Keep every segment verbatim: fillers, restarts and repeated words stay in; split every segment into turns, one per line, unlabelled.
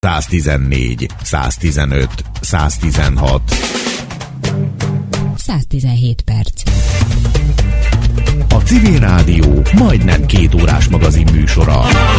száztizennégy, száztizenöt, száztizenhat.
száztizenhét perc.
A Civil Rádió majdnem két órás magazin műsora.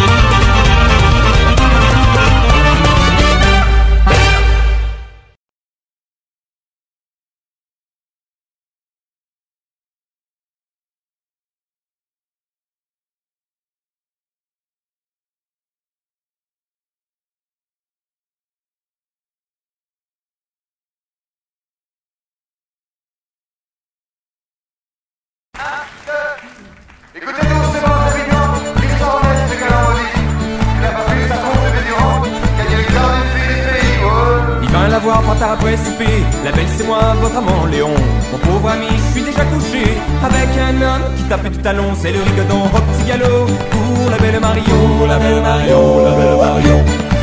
La belle c'est moi, votre amant Léon. Mon pauvre ami, je suis déjà couché avec un homme qui tapait du talon. C'est le rigodon, hop, petit galop pour la belle Marion, la belle Marion, la belle Marion.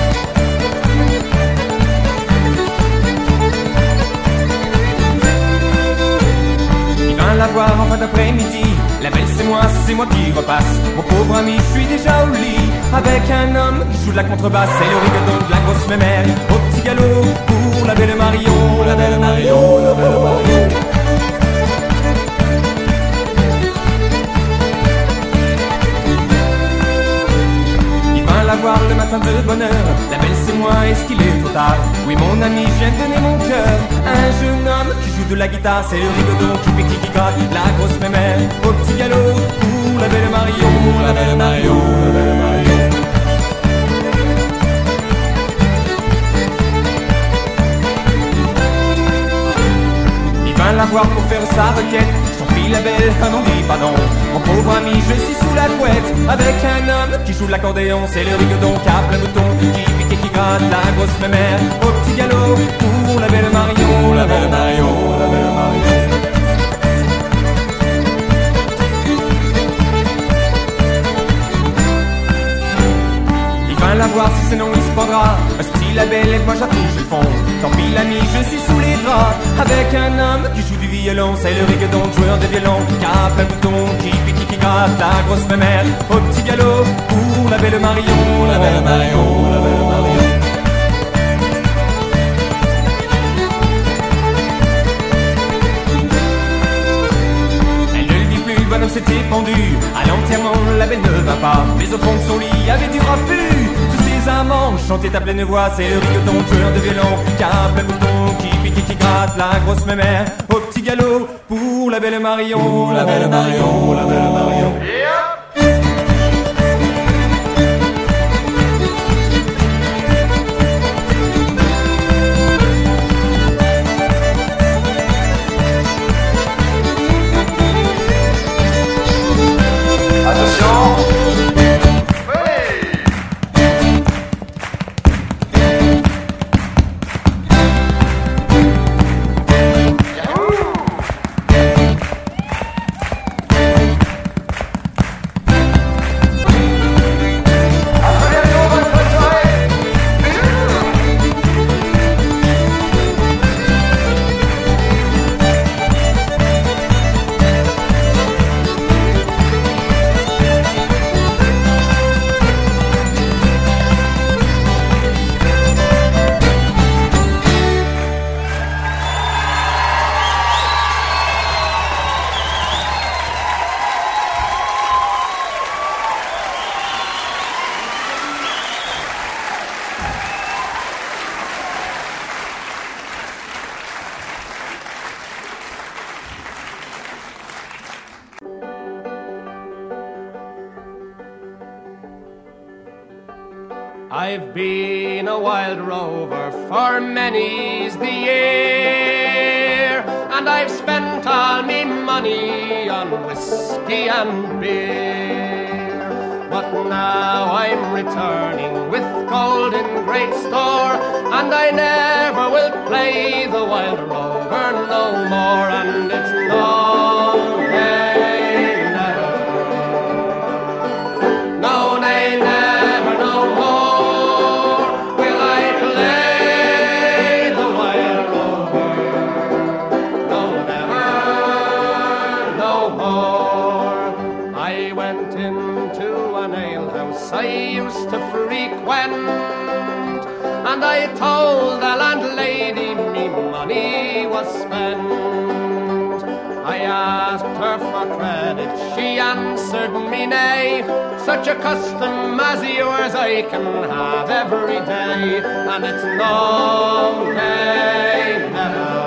Il vint la voir en fin d'après-midi. La belle c'est moi, c'est moi qui repasse. Mon pauvre ami, je suis déjà au lit avec un homme qui joue de la contrebasse. C'est le rigodon de la grosse mémère, au petit galop pour la belle Marion, la belle Marion, la belle Marion. Il vint la voir le matin de bonne heure. La belle c'est moi, est-ce qu'il est trop tard? Oui mon ami, je viens de donner mon cœur à un jeune homme qui joue de la guitare. C'est le rigodon qui pique, qui gratte la grosse mémère, au petit galop pour la belle Marion, la belle Marion, la belle Marion. La voir pour faire sa requête. J'en prie la belle, ah non dis pardon. Mon pauvre ami, je suis sous la couette avec un homme qui joue de l'accordéon. C'est le rigodon qui a plein de boutons, qui pique et qui gratte la grosse mémère, au petit galop pour la belle Marion, la belle Marion, la belle Marion. Il vint la voir, si sinon il se prendra. Si la belle et moi j'attouche le fond. Tant pis l'ami, je suis sous les draps avec un homme qui joue du violon. C'est le rigodon, joueur de violon, qui a plein de boutons, qui pique, qui gratte la grosse mémère, au petit galop pour la belle Marion, la belle Marion, la belle Marion. Elle ne le dit plus, le bonhomme s'était pendu. À l'enterrement, la belle ne va pas, mais au fond de son lit avait du raffut. Les amants chantaient à pleine voix. C'est le rigodon, joueur de violon, qui a plein de boutons, qui pique et qui gratte la grosse mémère, au petit galop pour la belle Marion, la belle Marion, la belle Marion. Yeah. I've been a wild rover for many's the year, and I've spent all me money on whiskey and beer. But now I'm returning with gold in great store, and I never will play the wild rover no more, and it's no nay, never. No nay, never, no more will I play the wild rover. No, never, no more. I went into an alehouse I used to frequent, and I told the landlady me money was spent. I asked her for credit, she answered me nay. Such a custom as yours I can have every day, and it's no, nay, never.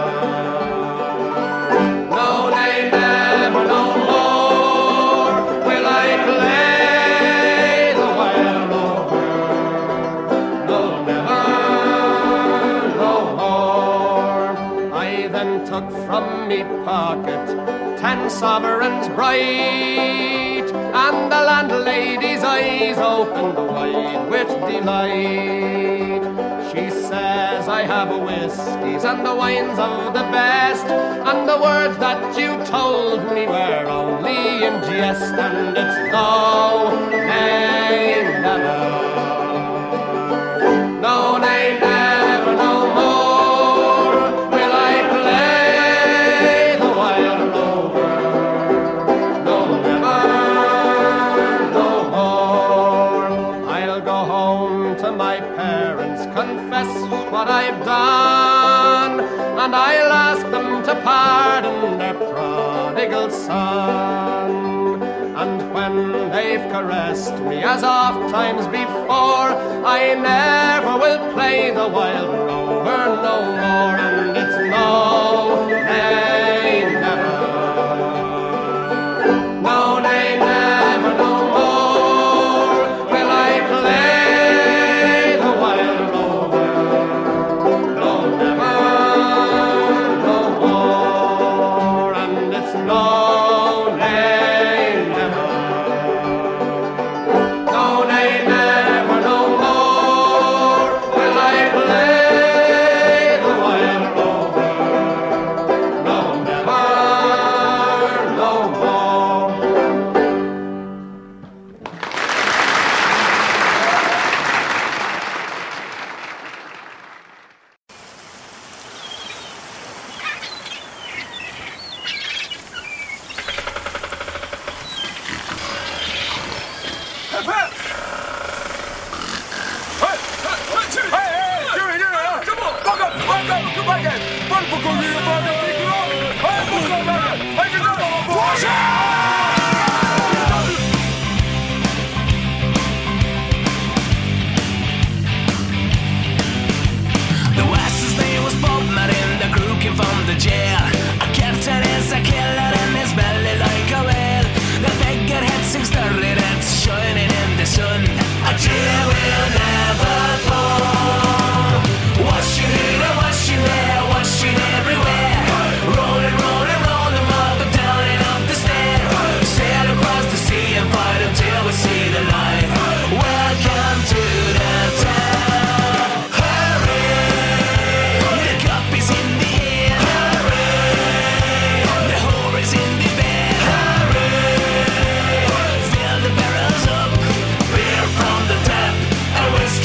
No, nay, never, no more will I play the wild rover. No, never, no more. I then took from me pocket ten sovereigns bright, and the landlady's eyes opened wide with delight. She says, I have whiskies and the wines of the best, and the words that you told me were only in jest, and it's no, nay, never. No, nay, never, no more will I play the wild rover. No, never, no more. I'll go home to my parents, confess what I've done, and I'll ask them to pardon their prodigal son. And when they've caressed me as oft times before, I never will play the wild rover no more, and it's no, nay, never. No, nay, never, no more will I play the wild rover. No, never, no more, and it's no, nay, never. No, nay, never, no more will I play the wild rover. No, never, no more.
The West's name was Bob Martin, the crew came from the jail. A captain is a killer in his belly like a whale. The figure had six dirty rats shining in the sun. A cheer will never fall. Washing here and washing there, washing everywhere. Rolling, rolling, rolling up and down and up the stair. Sail across the sea and fight until we see the light. Welcome to the town. Hurry, the cup is in the air. Hurry, the whore is in the bed. Hurry, fill the barrels up, beer from the tap, and we'll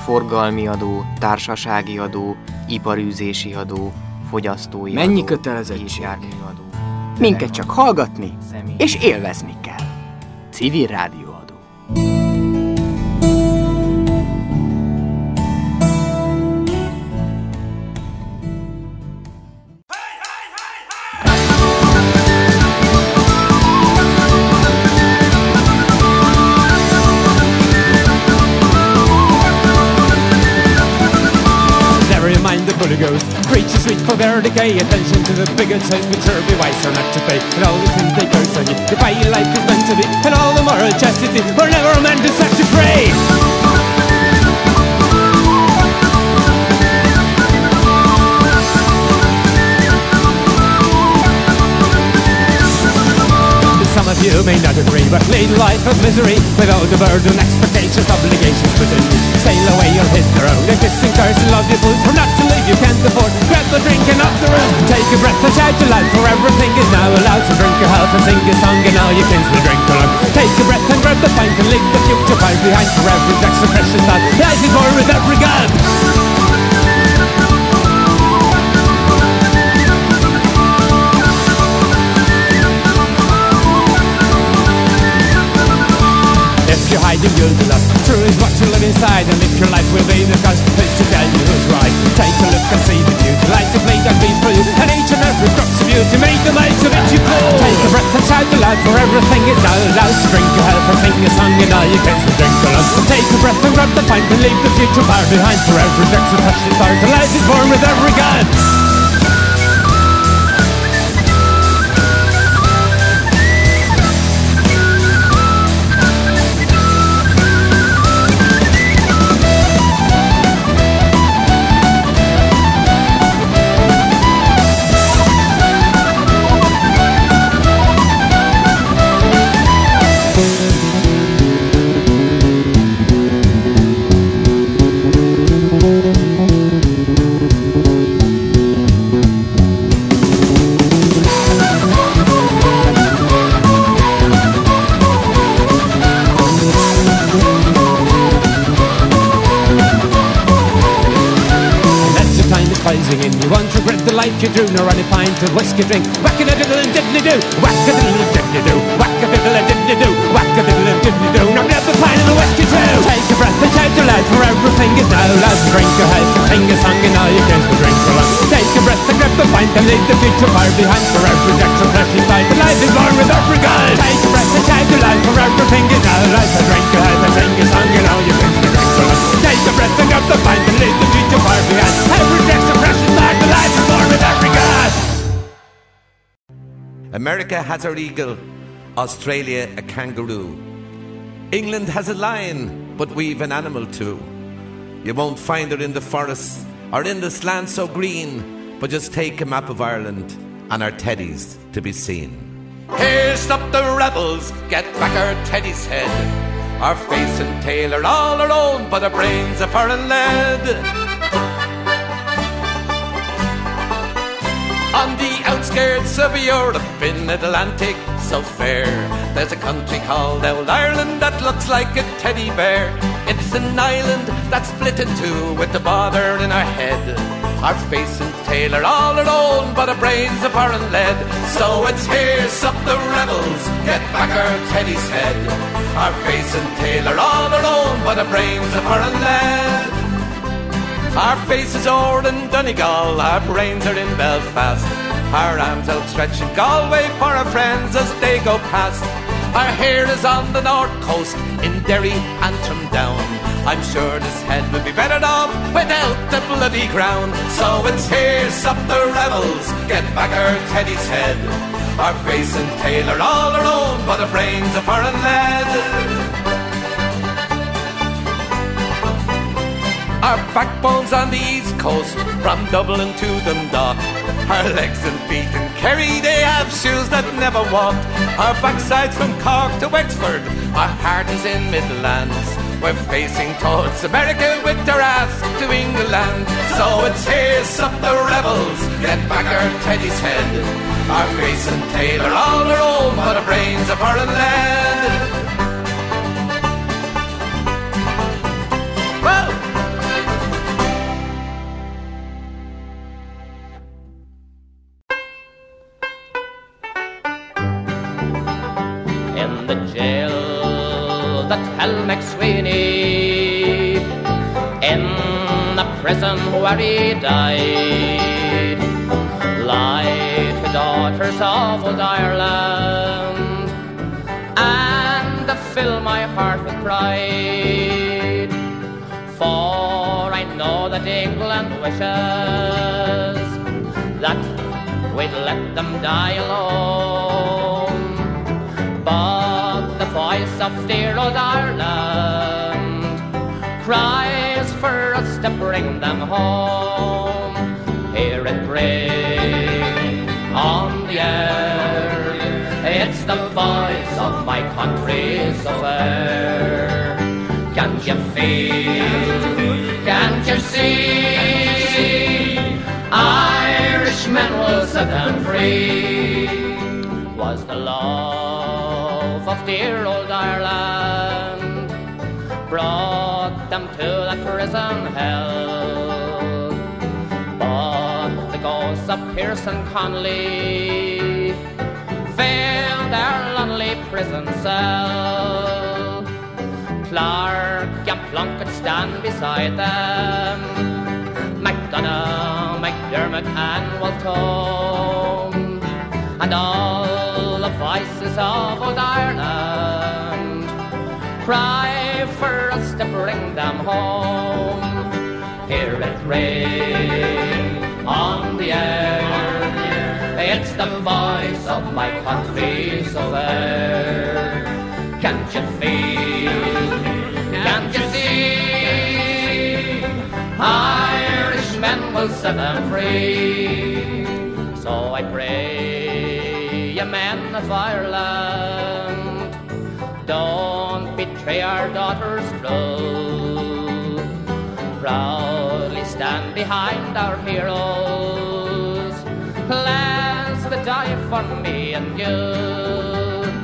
forgalmi adó, társasági adó, iparűzési adó, fogyasztói
Mennyi
adó,
kötelezettség?
járműadó.
Minket csak hallgatni és élvezni kell. Civil rádióadó.
Bully Ghost preachers reach for their decay. Attention to the bigger toast, but sure be wiser not to pay. And all the sins they curse on you, defy your life is meant to be. And all the moral chastity, we're never meant to set you free. Some of you may not agree, but lead a life of misery without the burden, expectations, obligations within you. Sail away, you'll hit the road. A kissing, curse, and love you fools. For not to live, you can't afford. Grab the drink and up the road. Take a breath and shout aloud, for everything is now allowed. So drink your health and sing a song, and all your kins will drink along. Take a breath and grab the pint and leave the future far behind. For every that's so precious thought. Life is more with every god. If you're hiding, you'll be lost. True is what you live inside, and if your life will be the cost, please to tell you who's right. Take a look and see the beauty. Lights have made that be for you, and each and every crux of beauty made the most of it you fall. Take a breath and shout aloud, for everything is now allowed. So drink your health and sing a song, and all you can so drink along. Take a breath and grab the pint and leave the future far behind. For every deck so precious start, the life is born with every god. In. You won't regret the life you drew, nor any pint of whiskey drink. Whack-a-diddle and diddly-do, whack-a-diddle and diddly-do, whack-a-diddle and diddly-do, whack-a-diddle and diddly-do. Now grab the pint of the whiskey too. Take a breath and shout aloud, for everything is now loud. So drink your health and sing a song, and all you can so drink along. Take a breath and grab the pint and leave the future far behind. For every deck so freshly fight, the life is born with every god. Take a breath and shout aloud, for everything is now loud. So drink your health and sing a song, and all you can so drink along. Take a breath and grab the pint and leave the future far behind. Every deck so freshly fight, the life is born with every god.
America has her eagle, Australia a kangaroo. England has a lion, but we've an animal too. You won't find her in the forests or in this land so green, but just take a map of Ireland and our teddies to be seen.
Here stop the rebels, get back our Teddy's head. Our face and tail are all our own, but our brains are foreign lead. On the outskirts of Europe in Atlantic so fair, there's a country called Old Ireland that looks like a teddy bear. It's an island that's split in two with the border in our head. Our face and tail are all our own, but our brains are foreign lead. So it's here, sup the rebels, get back our Teddy's head. Our face and tail are all our own, but our brains are foreign lead. Our faces are in Donegal, our brains are in Belfast. Our arms outstretched in Galway for our friends as they go past. Our hair is on the north coast, in Derry, Antrim down. I'm sure this head would be better off without the bloody crown. So it's here, sup the rebels, get back our Teddy's head. Our face and tail are all our own, but our brains are foreign lead. Our backbones on the east coast, from Dublin to Dundalk. Our legs and feet in Kerry, they have shoes that never walk. Our backsides from Cork to Wexford, our heart is in Midlands. We're facing towards America with our ass to England. So it's here, sup the rebels, get back our Teddy's head. Our face and tail are all our own, but our brains are foreign lead. Well,
the tell McSweeney in the prison where he died lie to daughters of old Ireland and to fill my heart with pride, for I know that England wishes that we'd let them die alone, but the voice of dear old Ireland cries for us to bring them home. Hear it ring on the air, it's the voice of my country so fair. Can't you feel, can't you see, Irishmen will set them free. Was the love of dear old Ireland brought them to that prison hell, but the ghosts of Pearson Connolly filled their lonely prison cell. Clark and Plunkett stand beside them, MacDonough, McDermott and Waltone, and all the voices of old Ireland cry for us to bring them home. Hear it ring on the air, it's the voice of my country so fair. Can't you feel, can't you see, Irishmen will set them free. So I pray you men of Ireland, don't betray our daughters true. Proudly stand behind our heroes, pledge to die for me and you.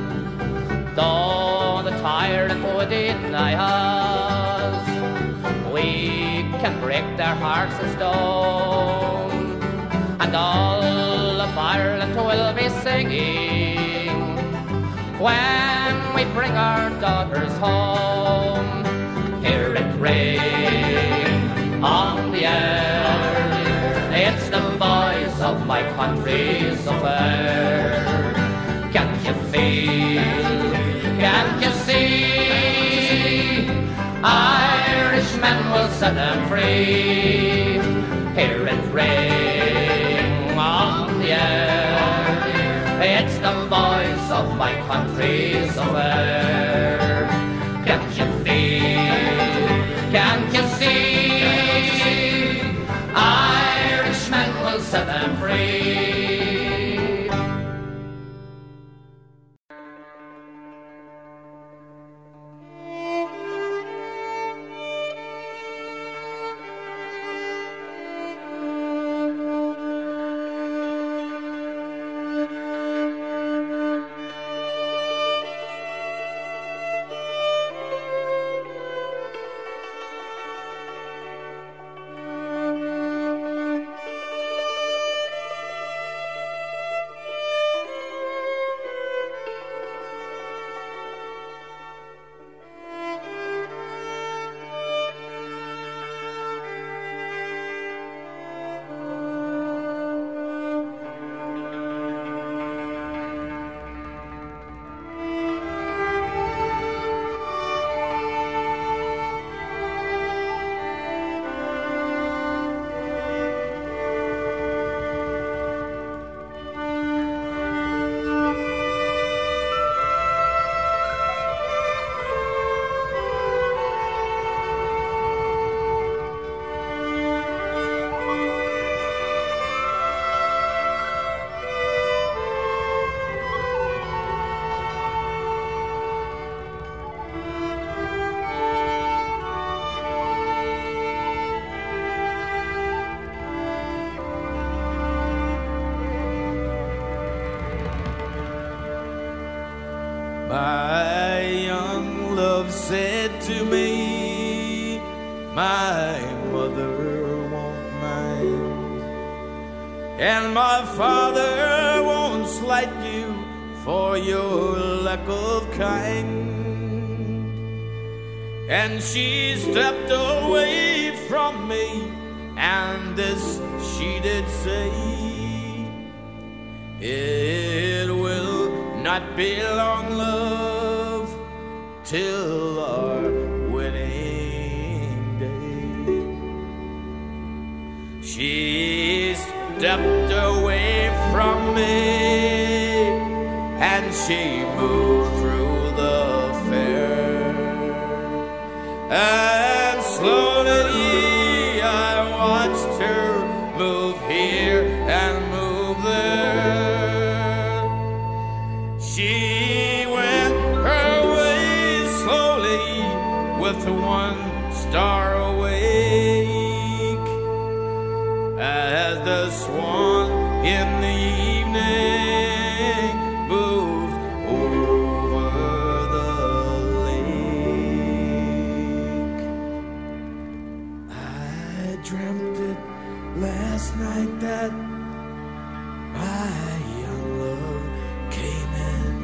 Though the tyrant would deny us, we can break their hearts of stone, and all of Ireland will be singing when we bring our daughters home. Hear it ring on the air, it's the voice of my country so fair. Can't you feel, can't you see, Irishmen will set them free. Hear it ring on the air, it's the voice of my country so fair. Can't you feel, can't you see, Irishmen will set them free.
My young love said to me, my mother won't mind, and my father won't slight you for your lack of kind. and she stepped away from me, and this she did say, it will not be long, love, till our wedding day. She stepped away from me, and she moved through the fair, and slowly I watched her move here and move there. She went her way slowly with one star awake, as the swan in the evening moves over the lake. I dreamt it last night that my young love came in,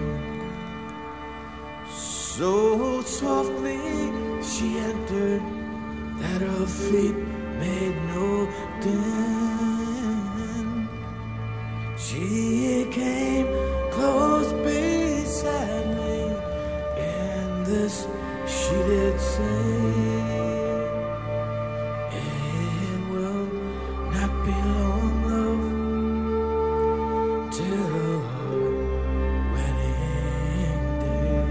so softly she entered that her feet made no din. She came close beside me, and this she did say, it will not be long, love, till our wedding day.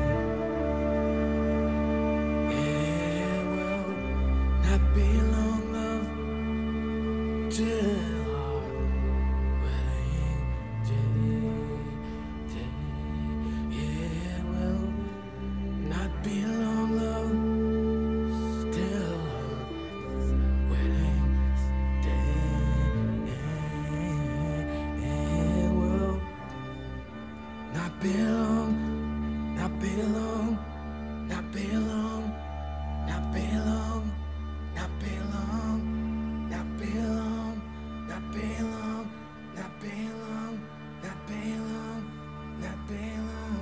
It will not be long, love, till our wedding day. day. It will not be long, love, till our wedding day. It will not be long, not be long, not be long, not be long, not be long, not be long, not be long, not be long, not be long, not be long.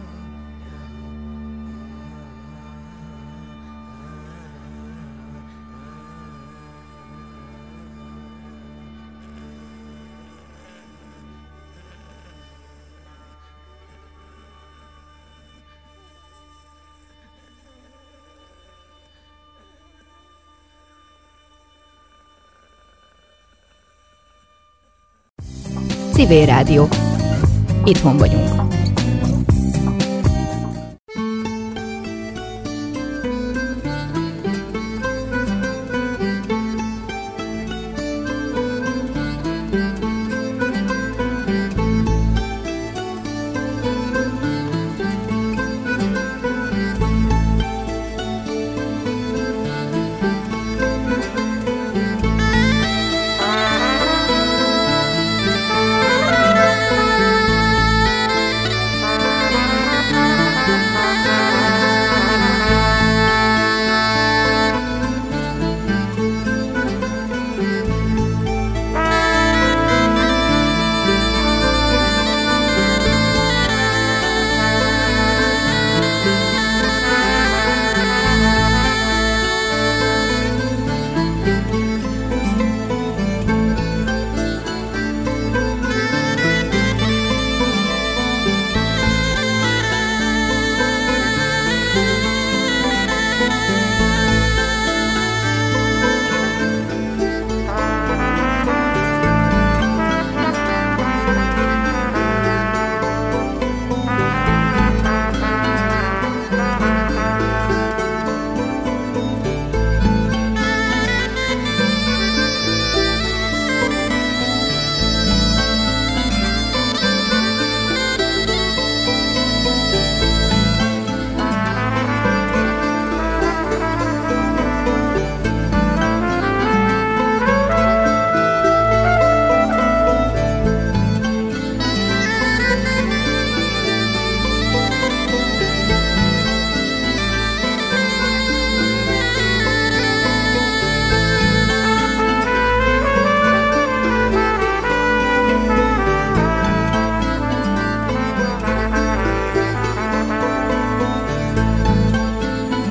Civil Rádió. Itthon vagyunk.